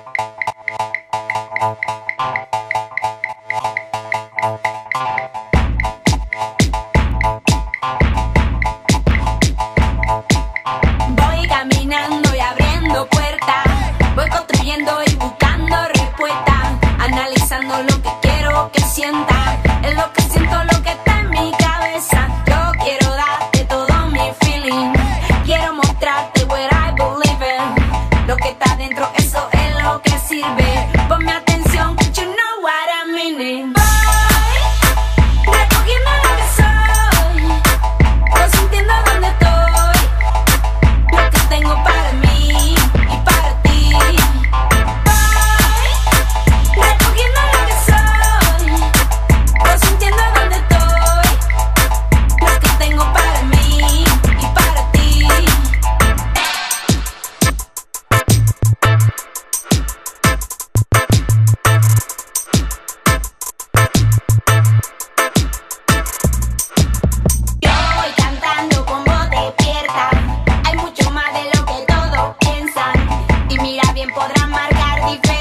Voy caminando y abriendo puertas, voy construyendo y buscando respuestas, analizando lo que quiero que sienta, es lo que siento, lo que está en mi cabeza. Yo quiero darte todo mi feeling, quiero mostrarte what I believe in, lo que está dentro, eso es lo que sirve. Ponme atención, you know what I mean. Voy recogiendo lo que soy, voy sintiendo donde estoy, lo que tengo para mí y para ti. Voy recogiendo lo que soy, voy sintiendo donde estoy, lo que tengo para mí y para ti. Yo voy cantando con voz despierta, hay mucho más de lo que todos piensan, y mira bien podrán marcar diferencia.